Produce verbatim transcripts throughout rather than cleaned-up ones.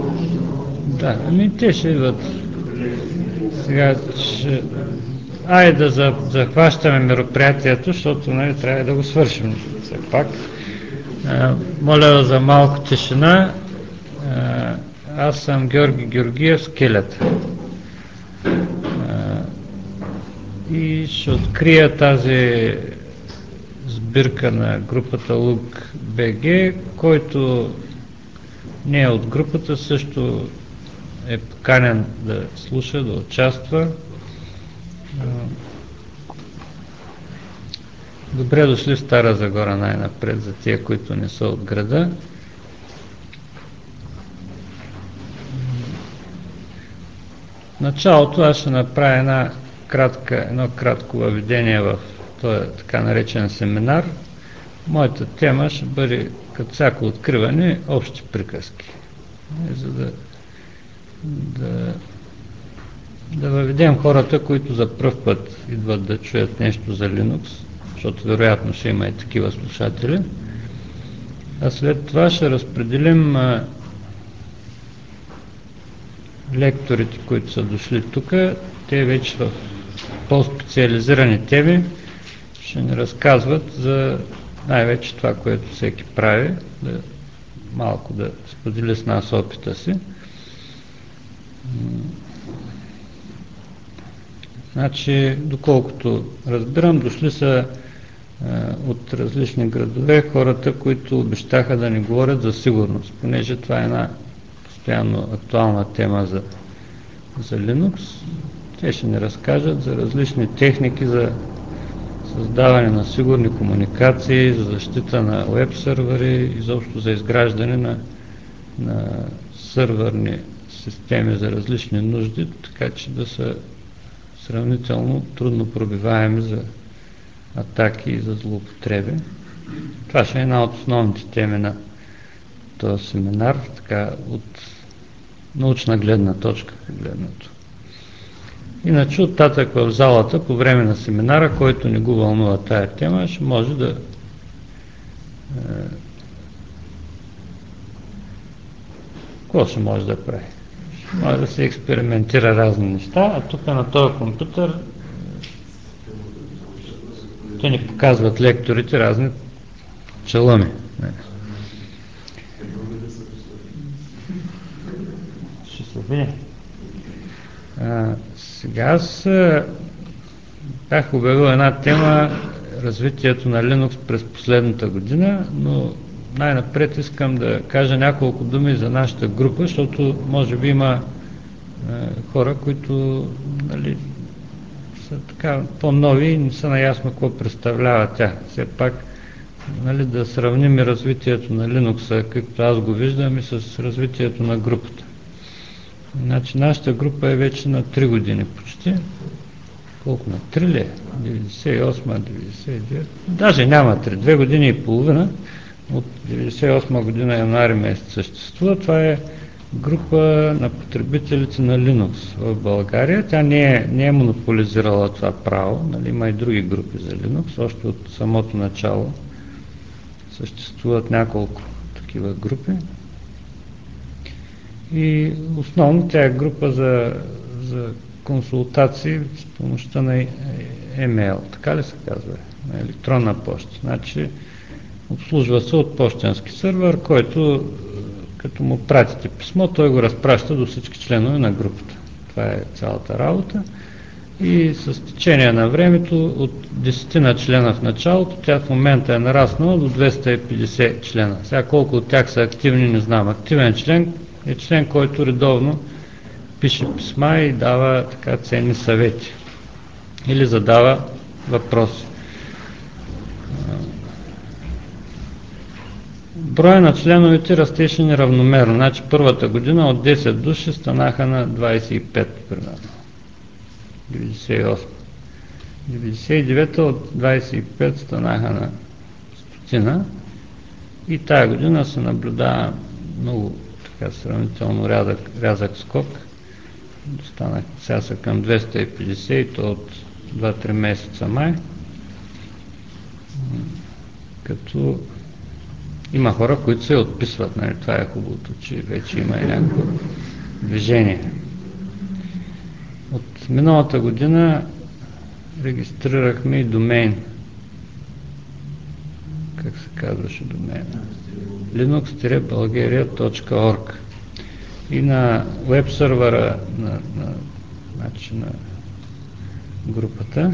Да, ами те ще идват. Сега ще... Айде да за, захващаме мероприятието, защото нали, трябва да го свършим все пак. А, моля за малко тишина. А, аз съм Георги Георгиев, Скелет. А, и ще открия тази сбирка на групата Лук БГ, който не е от групата, също е поканен да слуша, да участва. Добре дошли в Стара Загора най-напред за тия, които не са от града. В началото аз ще направя една кратка, едно кратко въведение в този така наречен семинар. Моята тема ще бъде, като всяко откриване, общи приказки. За да, да, да въведем хората, които за пръв път идват да чуят нещо за Linux, защото вероятно ще има и такива слушатели. А след това ще разпределим а, лекторите, които са дошли тук. Те вече в по-специализирани теми ще ни разказват за най-вече това, което всеки прави, да малко да сподели с нас опита си. Значи, доколкото разбирам, дошли са а, от различни градове хората, които обещаха да ни говорят за сигурност, понеже това е една постоянно актуална тема за, за Linux. Те ще ни разкажат за различни техники за създаване на сигурни комуникации, за защита на веб сървъри, изобщо за изграждане на, на сървърни системи за различни нужди, така че да са сравнително трудно пробиваеми за атаки и за злоупотреби. Това ще е една от основните теми на този семинар, така от научна гледна точка погледнато. Иначе оттатък в залата по време на семинара, който не го вълнува тая тема, ще може да е, какво ще може да прави? Ще може да се експериментира разни неща, а тук на този компютър те ни показват лекторите разни челъми. Ще се види. А, сега аз а, бях обявил една тема развитието на Linux през последната година, но най-напред искам да кажа няколко думи за нашата група, защото може би има а, хора, които нали, са така по-нови и не са наясно какво представлява тя. Все пак нали, да сравним развитието на Linux, както аз го виждам, и с развитието на групата. Значи нашата група е вече на три години почти. Колко на три ли е? деветдесет и осма, деветдесет и девета, даже няма три, две години и половина. От деветдесет и осма година януари месец съществува. Това е група на потребителите на Linux в България. Тя не е, не е монополизирала това право. Нали, има и други групи за Linux. Още от самото начало съществуват няколко такива групи. И основно тя е група за, за консултации с помощта на имейл, така ли се казва? На електронна почта. Значи обслужва се от пощенски сървър, който като му пратите писмо, той го разпраща до всички членове на групата. Това е цялата работа. И с течение на времето от десет члена в началото, тя в момента е нараснала до двеста и петдесет члена. Сега колко от тях са активни, не знам. Активен член е член, който редовно пише писма и дава така ценни съвети или задава въпроси. Броя на членовете растеше неравномерно. Значи първата година от десет души станаха на двадесет и пет, примерно. деветдесет и осма. деветдесет и девета от двадесет и пет станаха на стотина и тая година се наблюдава много така сравнително рязък, рязък скок. Станах, сега са към двеста и петдесет и то от два-три месеца май. Като Има хора, които се отписват, нали? Това е хубавото, че вече има и някакво движение. От миналата година регистрирахме и домейн. Как се казваше домейна? linux-bulgaria точка org. И на веб сървъра на, на, значи на групата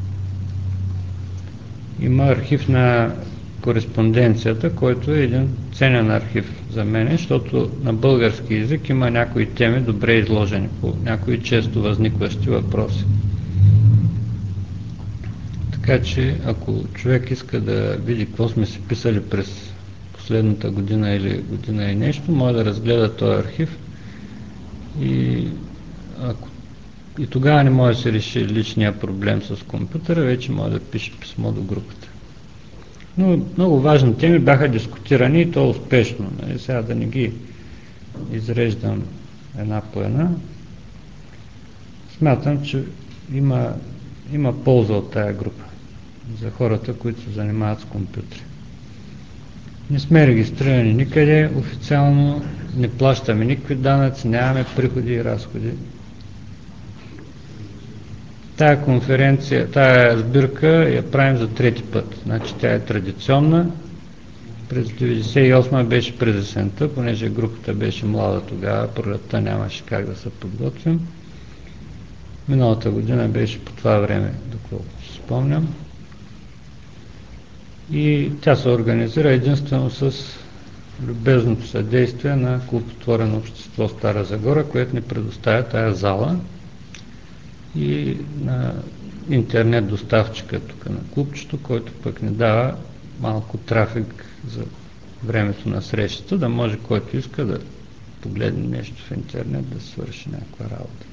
има архив на кореспонденцията, който е един ценен архив за мен, защото на български език има някои теми добре изложени по някои често възникващи въпроси. Така че, ако човек иска да види какво сме си писали през последната година или година и нещо, може да разгледа този архив и, ако, и тогава не може да се реши личния проблем с компютъра, вече може да пише писмо до групата. Но много важни теми бяха дискутирани и то успешно. Нали? Сега да не ги изреждам една по една. Смятам, че има, има полза от тая група за хората, които се занимават с компютри. Не сме регистрирани никъде официално, не плащаме никакви данъци, нямаме приходи и разходи. Тая конференция, тая сбирка я правим за трети път. Значи тя е традиционна. През деветдесет и осма беше през есента, понеже групата беше млада тогава, пролетта нямаше как да се подготвим. Миналата година беше по това време, доколкото си спомням. И тя се организира единствено с любезното съдействие на Клуб Отворено общество Стара Загора, което ни предоставя тая зала и на интернет доставчика тук на клубчето, който пък ни дава малко трафик за времето на срещата, да може който иска да погледне нещо в интернет, да свърши някаква работа.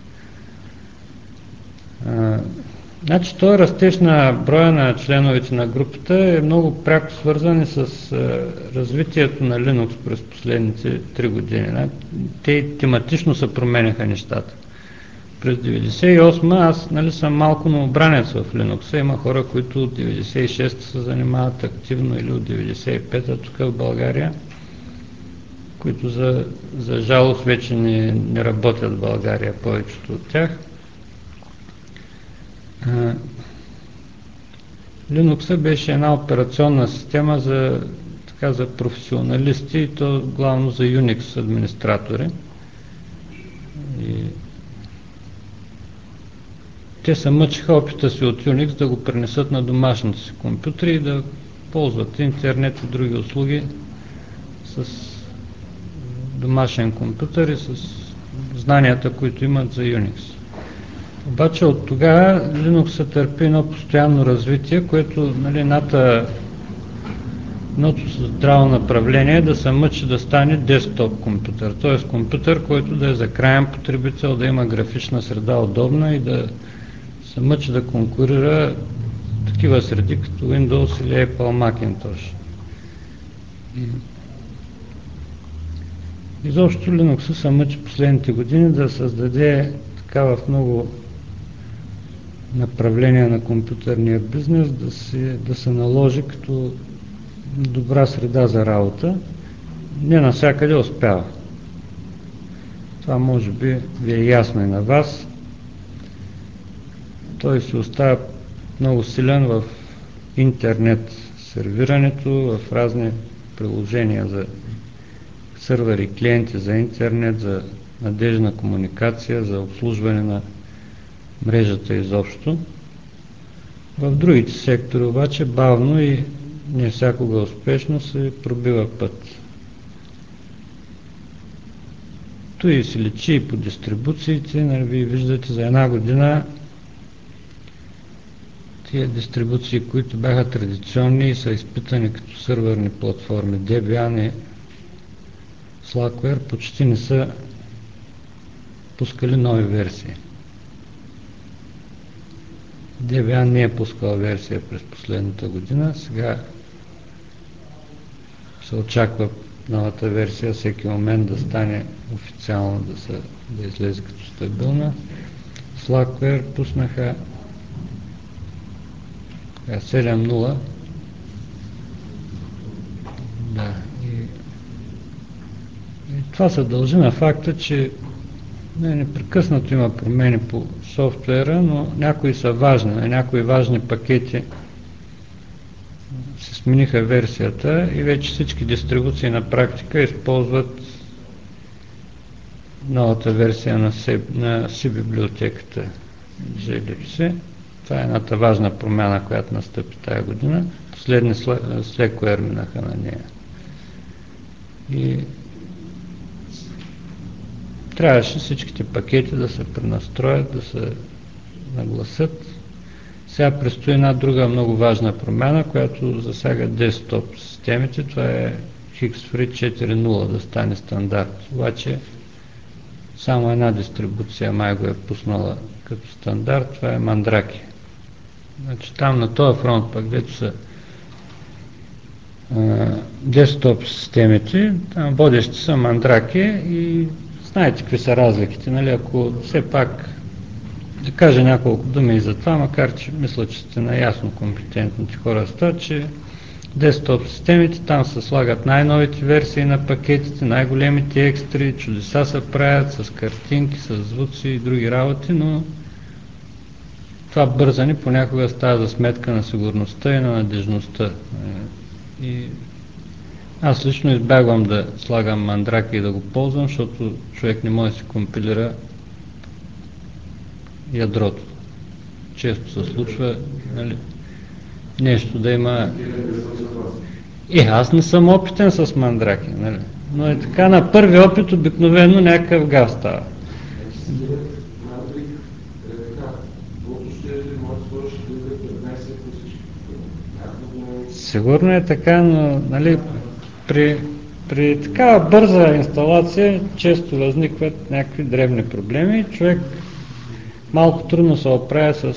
А, значи, този растеж на броя на членовете на групата е много пряко свързан с а, развитието на Linux през последните три години. Те тематично се променяха нещата. През деветдесет и осма аз, нали, съм малко новобранец в Linux. Има хора, които от деветдесет и шеста се занимават активно или от деветдесет и пета тук в България, които за, за жалост вече не, не работят в България, повечето от тях. Linux беше една операционна система за, така, за професионалисти и то главно за Unix администратори. И те се мъчиха опита си от Unix да го пренесат на домашните си компютри и да ползват интернет и други услуги с домашен компютър и с знанията, които имат за Unix. Обаче от тогава Linux се търпи едно постоянно развитие, което, нали, едното здраво направление е да се мъчи да стане десктоп компютър, т.е. компютър, който да е за краен потребител, да има графична среда удобна и да се мъчи да конкурира такива среди като Windows или Apple Macintosh. И изобщо Linux се мъчи последните години да създаде така в много направления на компютърния бизнес да се, да се наложи като добра среда за работа. Не навсякъде успява. Това може би ви е ясно и на вас. Той се остава много силен в интернет сервирането, в разни приложения за сървъри, клиенти за интернет, за надежна комуникация, за обслужване на мрежата изобщо. В другите сектори обаче бавно и не всякога успешно се пробива път. Той се личи и по дистрибуциите. Нали, вие виждате за една година тия дистрибуции, които бяха традиционни и са изпитани като сървърни платформи, Debian и Slackware, почти не са пускали нови версии. Debian не е пускал версия през последната година. Сега се очаква новата версия всеки момент да стане официално, да, са, да излезе като стабилна. Slackware пуснаха седем нула. Да, Това се дължи на факта, че не, непрекъснато има промени по софтуера, но някои са важни. На някои важни пакети се смениха версията и вече всички дистрибуции на практика използват новата версия на C, на C библиотеката джи ел еф си. Това е едната важна промяна, която настъпи тази година. Последни с леко минаха на нея. И трябваше всичките пакети да се пренастроят, да се нагласят. Сега предстои една друга много важна промяна, която засяга десктоп системите. Това е HixFree четири точка нула да стане стандарт. Обаче само една дистрибуция май го е пуснала като стандарт. Това е Mandrake. Значи там на този фронт, пък дето са десктоп системите, там водещи са Mandrake и знаете какви са разликите, нали? Ако все пак да кажа няколко думи и за това, макар че мисля, че сте наясно компетентните хора с това, че десктоп системите там се слагат най-новите версии на пакетите, най-големите екстри, чудеса се правят с картинки, с звуци и други работи, но това бързане понякога става за сметка на сигурността и на надежността. И аз лично избягвам да слагам Mandrake и да го ползвам, защото човек не може да си компилира ядрото. Често се случва, нали, нещо да има... Е, аз не съм опитен с Mandrake, нали, но е така, на първи опит обикновено някакъв гав става. Сигурно е така, но нали, при, при такава бърза инсталация често възникват някакви дребни проблеми. Човек малко трудно се оправя с е,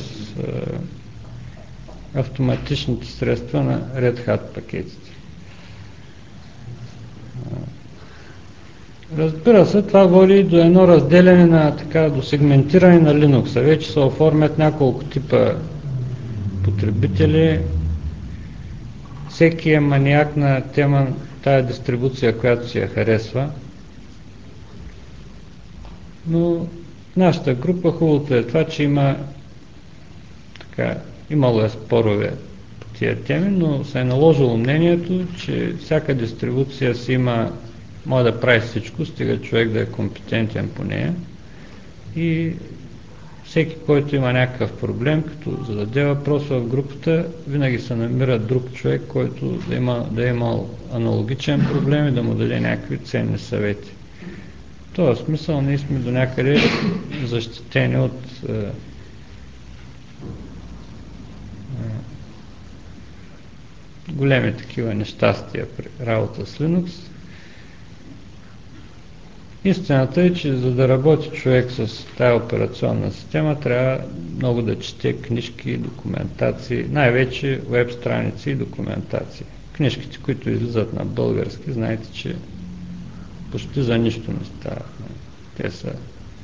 автоматичните средства на Red Hat пакетите. Разбира се, това води до едно разделяне на, така, до сегментиране на Linux. Вече се оформят няколко типа потребители. Всеки е маниак на тема тая дистрибуция, която си я харесва. Но в нашата група хубавото е това, че има така, имало е спорове по тия теми, но се е наложило мнението, че всяка дистрибуция си има, може да прави всичко, стига човек да е компетентен по нея. И всеки, който има някакъв проблем, като зададе въпрос в групата, винаги се намира друг човек, който да, има, да е имал аналогичен проблем и да му даде някакви ценни съвети. В този смисъл ние сме до някъде защитени от е, е, големи такива нещастия при работа с Linux. Истината е, че за да работи човек с тази операционна система, трябва много да чете книжки, документации, най-вече веб страници и документации. Книжките, които излизат на български, знаете, че почти за нищо не стават. Те са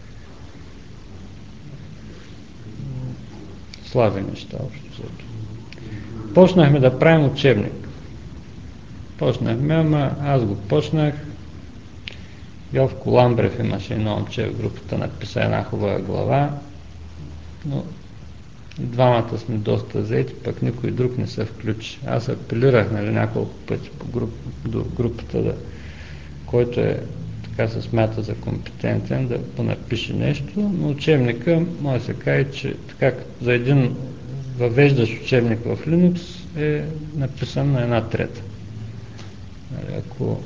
слаби неща общо. Почнахме да правим учебник. Почнахме, ама аз го почнах. Йовко Ламбрев имаше едно момче в групата, написа една хубава глава, но двамата сме доста заети, пък никой друг не се включи. Аз апелирах, нали, няколко пъти по груп, до групата, да, който е така се смята за компетентен, да понапише нещо, но учебника може да се каже, че така за един въвеждащ учебник в Linux е написан на една трета. Ако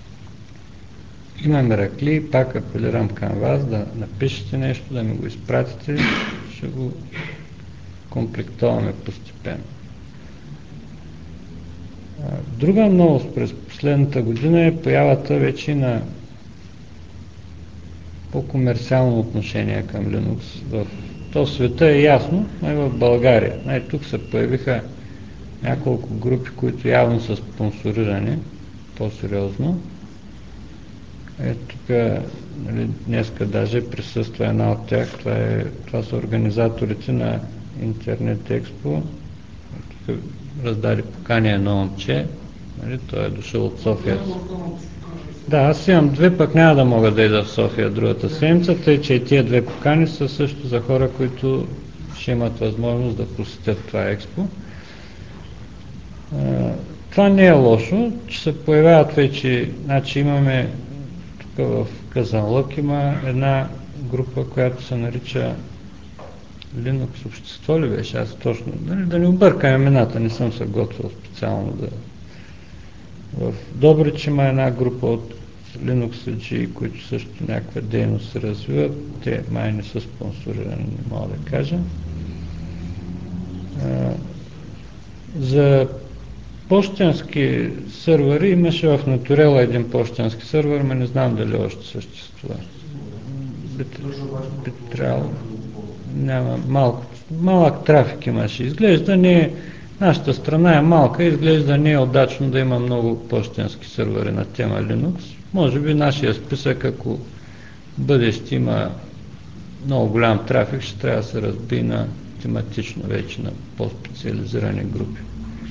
има миракли, пак апелирам към вас да напишете нещо, да ми го изпратите, ще го комплектуваме постепенно. Друга новост през последната година е появата вече на по-комерциално отношение към Linux. В то света е ясно, но и в България. Най- тук се появиха няколко групи, които явно са спонсорирани по-сериозно. Е, тук, нали, днеска даже присъства една от тях. Това, е, това са организаторите на Интернет Експо. Тук раздаде покания на момче. Нали, той е дошъл от София. Да, аз имам две, пък няма да мога да ида в София другата седмица, тъй че и тия две покани са също за хора, които ще имат възможност да посетят това експо. Това не е лошо, че се появяват вече, значи имаме тук в Казанлък има една група, която се нарича Linux общество ли беше, аз точно, нали, да не объркам имената, не съм се готвил специално да... В Добрич има една група от Linux-аджи, които също някаква дейност се развиват, те май не са спонсорирани, не мога да кажа. За пощенски сървъри имаше в Натурела един пощенски сървър, но не знам дали още съществува. Би, би трябвало. Няма, малко, малък трафик имаше. Изглежда не, нашата страна е малка, изглежда не е удачно да има много пощенски сървъри на тема Linux. Може би нашия списък, ако в бъдеще има много голям трафик, ще трябва да се разби на тематично вече на по-специализирани групи.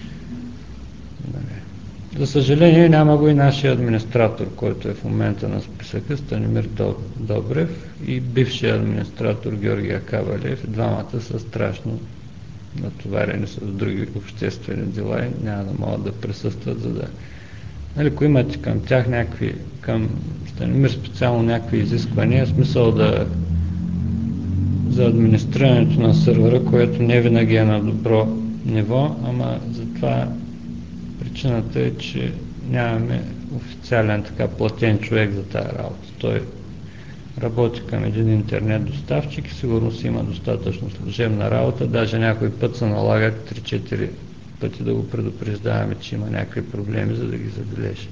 За съжаление няма го и нашия администратор, който е в момента на списъка, Станимир Добрев, и бившия администратор Георгия Кавалев. Двамата са страшно натоварени с други обществени дела и няма да могат да присъстват, за да... Нали, ако имате към тях някакви, към Станимир специално някакви изисквания, смисъл да за администрирането на сървъра, което не винаги е на добро ниво, ама затова причината е, че нямаме официален така платен човек за тази работа. Той работи към един интернет доставчик и сигурно си има достатъчно служебна работа, даже някой път се налага три-четири пъти да го предупреждаваме, че има някакви проблеми, за да ги забележи.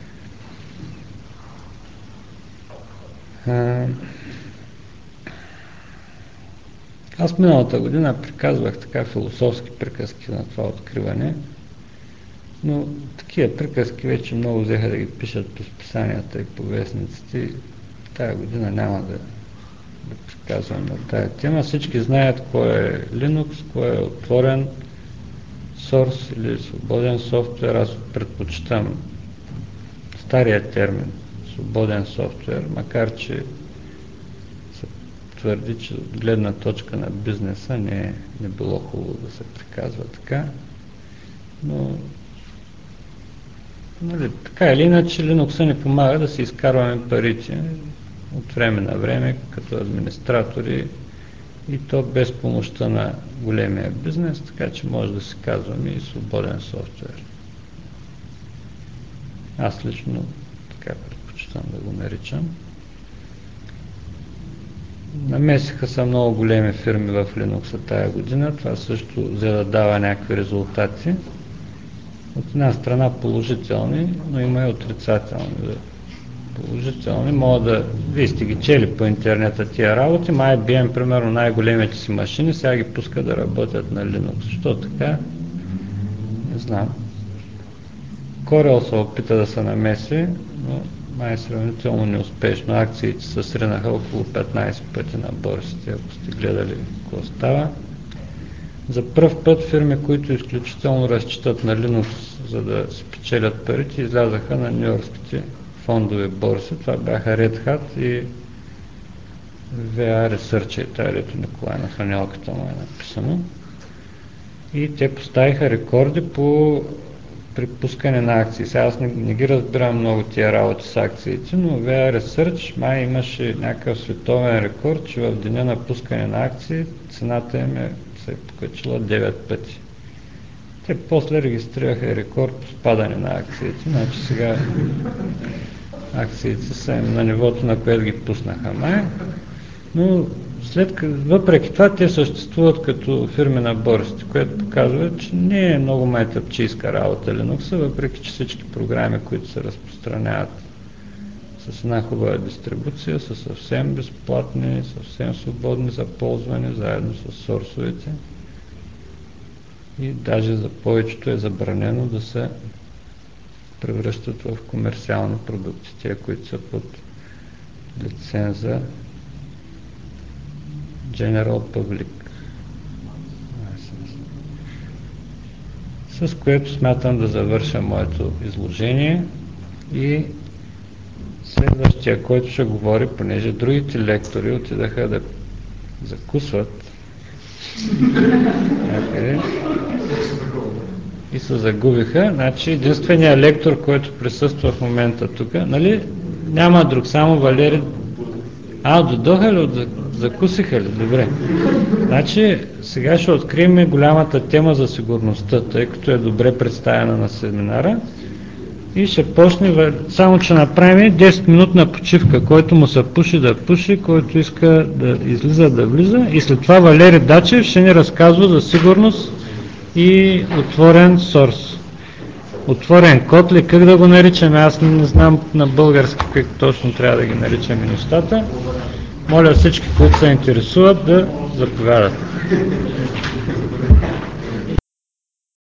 Аз миналата година приказвах така философски приказки на това откриване, но такива приказки вече много взеха да ги пишат по списанията и по вестниците. Тая година няма да, да приказвам на тая тема. Всички знаят кой е Linux, кой е отворен source или свободен софтуер. Аз предпочитам стария термин свободен софтуер, макар че се твърди, че от гледна точка на бизнеса не е не било хубаво да се приказва така, но нали, така или иначе Linux ни помага да си изкарваме парите от време на време като администратори и то без помощта на големия бизнес, така че може да се казваме и свободен софтуер. Аз лично така предпочитам да го наричам. Намесиха се много големи фирми в Linux тая година, това също взе да дава някакви резултати. От една страна положителни, но има и отрицателни. Положителни могат да... Вие сте ги чели по интернета тия работи, ай би ем, примерно най-големите си машини, сега ги пуска да работят на Linux. Що така? Не знам. Corel се опита да се намеси, но май сравнително неуспешно. Акциите се сринаха около петнайсет пъти на борсите, ако сте гледали какво става. За пръв път фирми, които изключително разчитат на Linux, за да си печелят парите, излязаха на нюйоркските фондови борси. Това бяха Red Hat и ви ей Research, тая дето Николай на фанелката му е написано. И те поставиха рекорди по припускане на акции. Сега аз не, не ги разбирам много тия работи с акциите, но ви ей Research май имаше някакъв световен рекорд, че в деня на пускане на акции цената им е се е покачила девет пъти. Те после регистрираха рекорд по спадане на акциите, значи сега акциите са им на нивото, на което ги пуснаха май, но след, въпреки това те съществуват като фирми на борсите, което показва, че не е много майтъпчийска работа Linux, въпреки че всички програми, които се разпространяват с една хубава дистрибуция, са съвсем безплатни, съвсем свободни за ползване, заедно с сорсовете. И даже за повечето е забранено да се превръщат в комерциални продукти, те, които са под лиценза General Public, с което смятам да завърша моето изложение и Следващия, който ще говори, понеже другите лектори отидаха да закусват някъде и се загубиха. Значи единственият лектор, който присъства в момента тук, нали, няма друг, само Валери. А, дойдоха ли? От... Закусиха ли? Добре. Значи сега ще открием голямата тема за сигурността, тъй като е добре представена на семинара. И ще почне, само че направим десет минутна почивка, който му се пуши да пуши, който иска да излиза да влиза, и след това Валери Дачев ще ни разказва за сигурност и отворен сорс. Отворен код ли, как да го наричаме, аз не знам на български как точно трябва да ги наричаме нещата. Моля всички, които се интересуват, да заповядат.